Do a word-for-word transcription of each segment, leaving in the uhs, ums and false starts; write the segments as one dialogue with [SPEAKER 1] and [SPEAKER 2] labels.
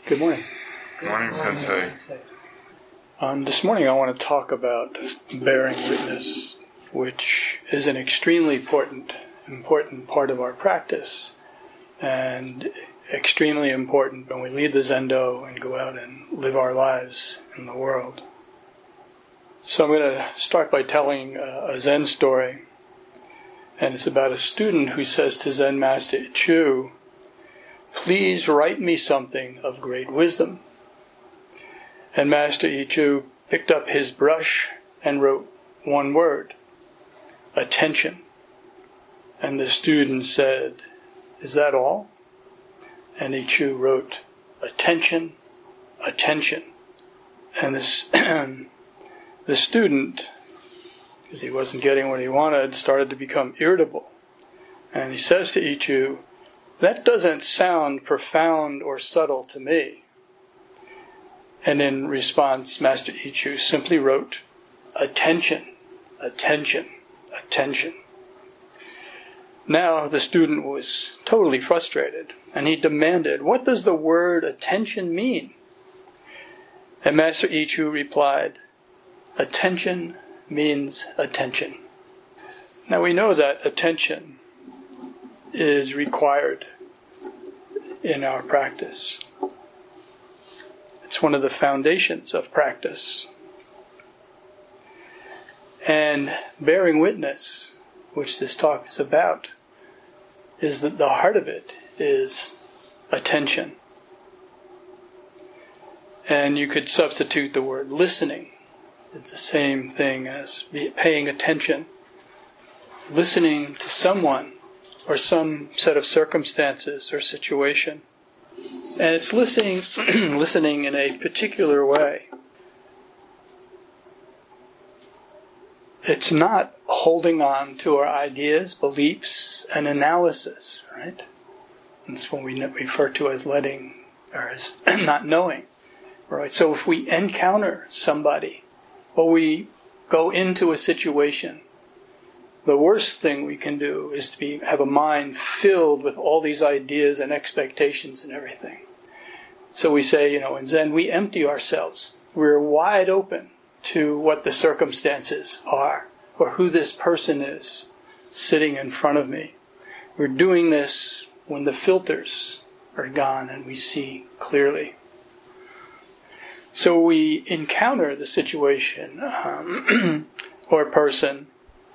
[SPEAKER 1] Good morning.
[SPEAKER 2] Good morning, Sensei.
[SPEAKER 1] Um, this morning I want to talk about bearing witness, which is an extremely important, important part of our practice, and extremely important when we leave the Zendo and go out and live our lives in the world. So I'm going to start by telling a, a Zen story, and it's about a student who says to Zen Master Ichu, "Please write me something of great wisdom." And Master Ichu picked up his brush and wrote one word, attention. And the student said, "Is that all?" And Ichu wrote, attention, attention. And this, the student, because he wasn't getting what he wanted, started to become irritable. And he says to Ichu, "That doesn't sound profound or subtle to me." And in response, Master Ichu simply wrote, attention, attention, attention. Now the student was totally frustrated, and he demanded, "What does the word attention mean?" And Master Ichu replied, "Attention means attention." Now we know that attention is required in our practice. It's one of the foundations of practice. And bearing witness, which this talk is about, is that the heart of it is attention. And you could substitute the word listening. It's the same thing as paying attention. Listening to someone or some set of circumstances or situation. And it's listening, listening in a particular way. It's not holding on to our ideas, beliefs, and analysis, right? That's what we refer to as letting, or as not knowing, right? So if we encounter somebody, or we go into a situation, the worst thing we can do is to be have a mind filled with all these ideas and expectations and everything. So we say, you know, in Zen, we empty ourselves. We're wide open to what the circumstances are, or who this person is sitting in front of me. We're doing this when the filters are gone and we see clearly. So we encounter the situation um, or person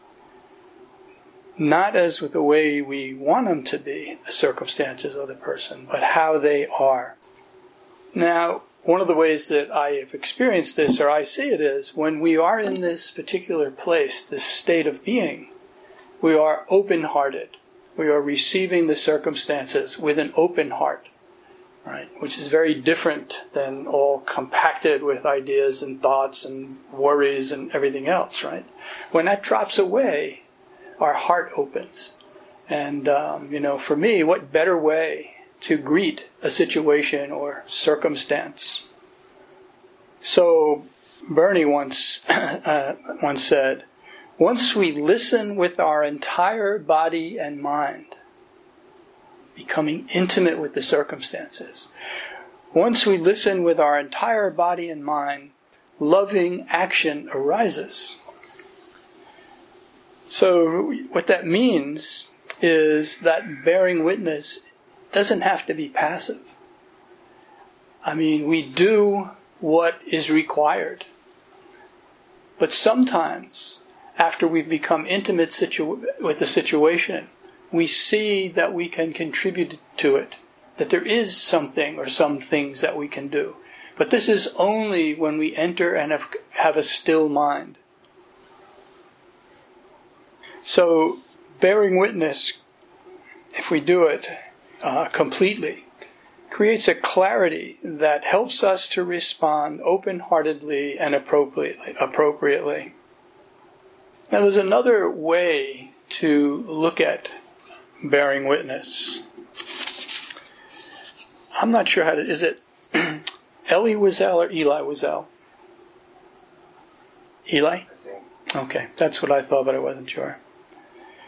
[SPEAKER 1] not as with the way we want them to be, the circumstances of the person, but how they are. Now, one of the ways that I have experienced this, or I see it, is when we are in this particular place, this state of being, we are open-hearted. We are receiving the circumstances with an open heart, right? Which is very different than all compacted with ideas and thoughts and worries and everything else, right? When that drops away, our heart opens. And, um, you know, for me, what better way to greet a situation or circumstance? So, Bernie once, uh, once said, once we listen with our entire body and mind, becoming intimate with the circumstances, once we listen with our entire body and mind, loving action arises. So what that means is that bearing witness doesn't have to be passive. I mean, we do what is required. But sometimes, after we've become intimate situ- with the situation, we see that we can contribute to it, that there is something or some things that we can do. But this is only when we enter and have, have a still mind. So, bearing witness, if we do it uh, completely, creates a clarity that helps us to respond open-heartedly and appropriately. appropriately. Now, there's another way to look at bearing witness. I'm not sure how to... Is it Elie Wiesel or Eli Wiesel? Eli? Okay, that's what I thought, but I wasn't sure.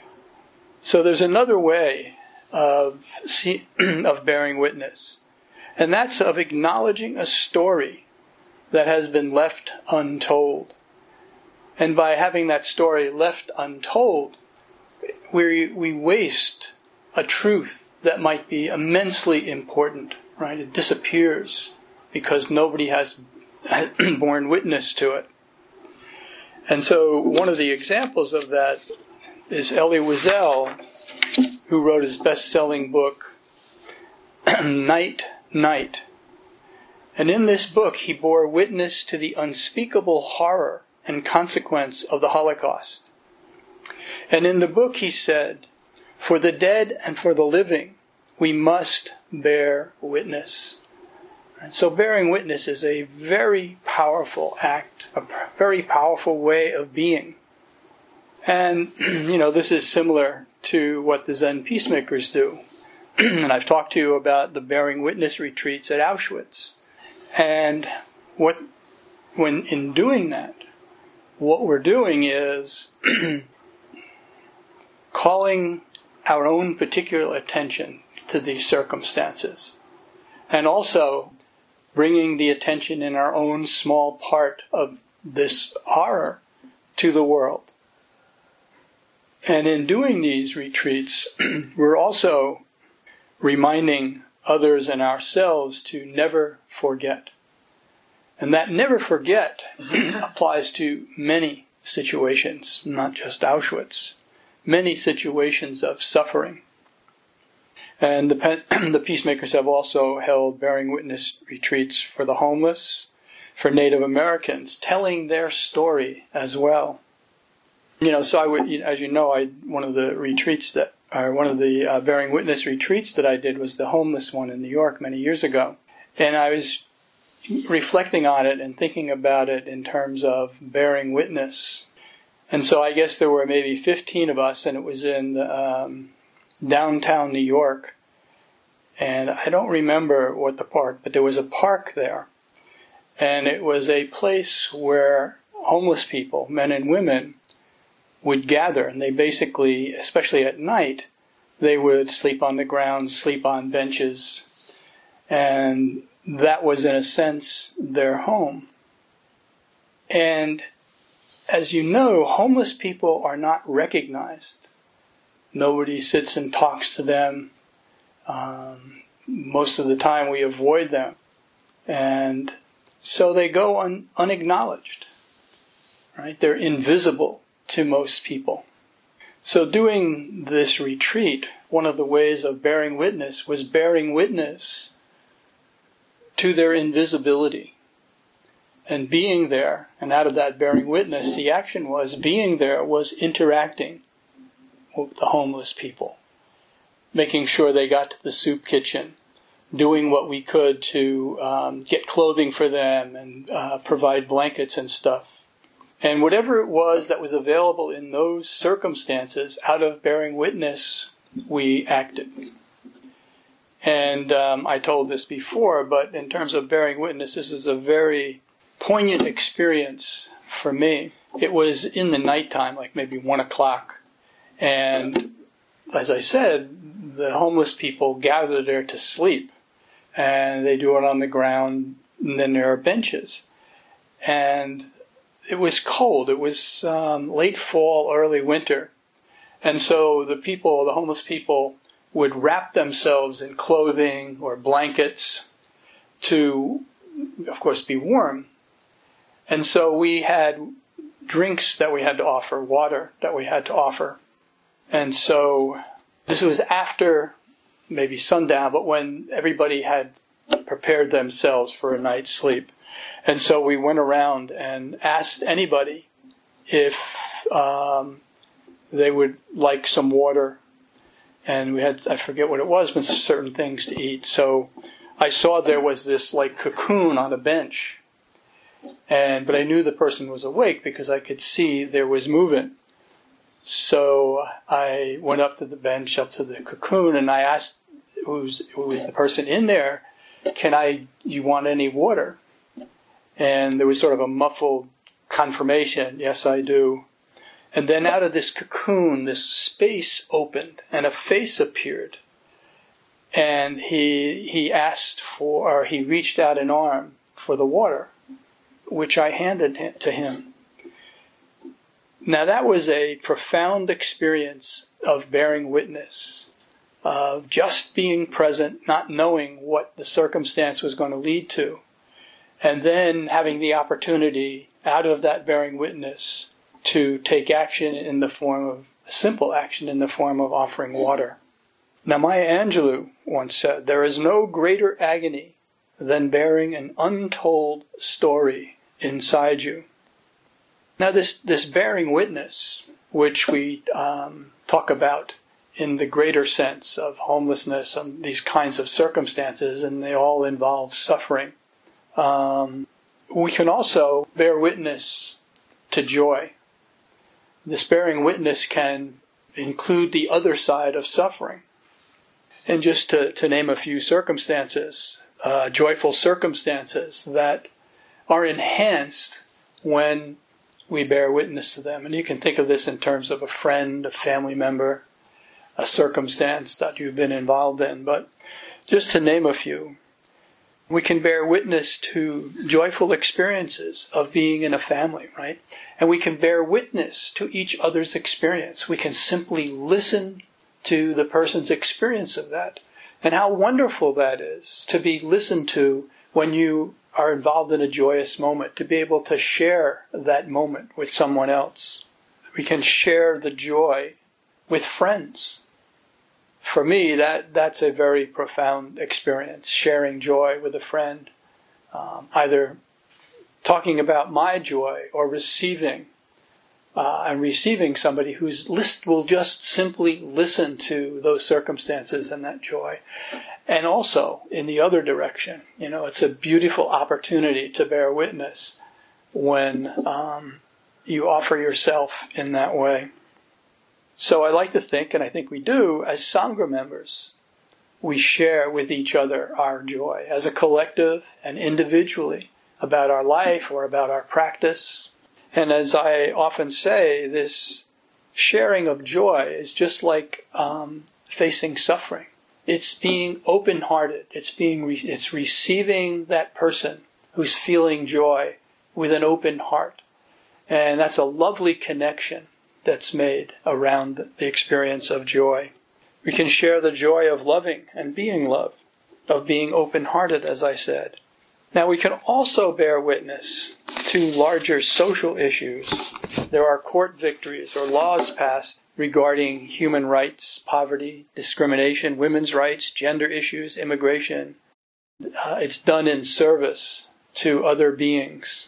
[SPEAKER 1] So there's another way of see, of bearing witness, And that's of acknowledging a story that has been left untold. And by having that story left untold, we we waste a truth that might be immensely important, right? It disappears because nobody has borne witness to it. And so one of the examples of that is Elie Wiesel, who wrote his best-selling book, Night, Night. And in this book, he bore witness to the unspeakable horror and consequence of the Holocaust. And in the book, he said, "For the dead and for the living, we must bear witness." And so bearing witness is a very powerful act, a very powerful way of being. And, you know, this is similar to what the Zen peacemakers do. And I've talked to you about the bearing witness retreats at Auschwitz. And what, when in doing that, what we're doing is calling our own particular attention to these circumstances. And also bringing the attention in our own small part of this horror to the world. And in doing these retreats, we're also reminding others and ourselves to never forget. And that never forget applies to many situations, not just Auschwitz. Many situations of suffering. And the, the peacemakers have also held bearing witness retreats for the homeless, for Native Americans, telling their story as well. You know, so I would, as you know, I one of the retreats that, or one of the uh, bearing witness retreats that I did was the homeless one in New York many years ago, and I was reflecting on it and thinking about it in terms of bearing witness. And so I guess there were maybe fifteen of us, and it was in um, downtown New York. And I don't remember what the park, but there was a park there. And it was a place where homeless people, men and women, would gather. And they basically, especially at night, they would sleep on the ground, sleep on benches. And that was, in a sense, their home. And as you know, homeless people are not recognized. Nobody sits and talks to them. Um, most of the time we avoid them. And so they go un- unacknowledged. Right? They're invisible to most people. So doing this retreat, one of the ways of bearing witness was bearing witness to their invisibility. And being there, and out of that bearing witness, the action was, being there was interacting with the homeless people, making sure they got to the soup kitchen, doing what we could to um, get clothing for them and uh, provide blankets and stuff. And whatever it was that was available in those circumstances, out of bearing witness, we acted. And um, I told this before, but in terms of bearing witness, this is a very poignant experience for me. It was in the nighttime, like maybe one o'clock. And as I said, the homeless people gather there to sleep. And they do it on the ground, and then there are benches. And it was cold. It was um, late fall, early winter. And so the people, the homeless people, would wrap themselves in clothing or blankets to, of course, be warm. And so we had drinks that we had to offer, water that we had to offer. And so this was after maybe sundown, but when everybody had prepared themselves for a night's sleep. And so we went around and asked anybody if um, they would like some water. And we had, I forget what it was, but certain things to eat. So I saw there was this like cocoon on a bench. And but I knew the person was awake because I could see there was movement. So I went up to the bench, up to the cocoon, and I asked who's, who was the person in there, can I, you want any water? And there was sort of a muffled confirmation, yes, I do. And then out of this cocoon, this space opened, and a face appeared. and he he asked for, or he reached out an arm for the water, which I handed to him. Now that was a profound experience of bearing witness, of just being present, not knowing what the circumstance was going to lead to, and then having the opportunity out of that bearing witness to take action in the form of, simple action in the form of offering water. Now Maya Angelou once said, "There is no greater agony than bearing an untold story inside you." Now this, this bearing witness, which we um, talk about in the greater sense of homelessness and these kinds of circumstances, and they all involve suffering, um, we can also bear witness to joy. This bearing witness can include the other side of suffering. And just to, to name a few circumstances, uh, joyful circumstances that are enhanced when we bear witness to them. And you can think of this in terms of a friend, a family member, a circumstance that you've been involved in. But just to name a few, we can bear witness to joyful experiences of being in a family, right? And we can bear witness to each other's experience. We can simply listen to the person's experience of that. And how wonderful that is to be listened to when you are involved in a joyous moment, to be able to share that moment with someone else. We can share the joy with friends. For me, that, that's a very profound experience, sharing joy with a friend. Um, either talking about my joy or receiving, uh, and receiving somebody who's list, will just simply listen to those circumstances and that joy. And also, in the other direction, you know, it's a beautiful opportunity to bear witness when um, you offer yourself in that way. So I like to think, and I think we do, as Sangha members, we share with each other our joy as a collective and individually about our life or about our practice. And as I often say, this sharing of joy is just like um, facing suffering. It's being open-hearted. It's being, re- it's receiving that person who's feeling joy with an open heart. And that's a lovely connection that's made around the experience of joy. We can share the joy of loving and being loved, of being open-hearted, as I said. Now we can also bear witness to larger social issues. There are court victories or laws passed regarding human rights, poverty, discrimination, women's rights, gender issues, immigration. Uh, it's done in service to other beings.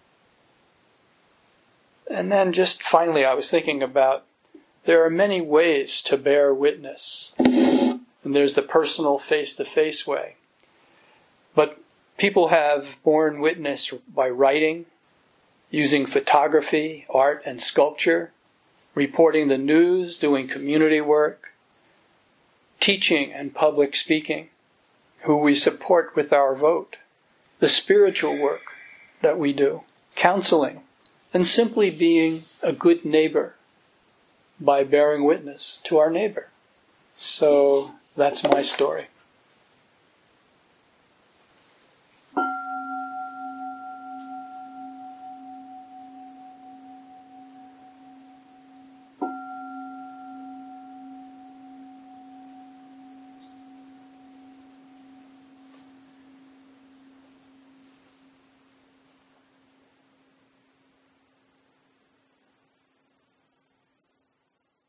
[SPEAKER 1] And then just finally, I was thinking about there are many ways to bear witness. And there's the personal face-to-face way. But people have borne witness by writing, using photography, art, and sculpture, reporting the news, doing community work, teaching and public speaking, who we support with our vote, the spiritual work that we do, counseling, and simply being a good neighbor by bearing witness to our neighbor. So that's my story.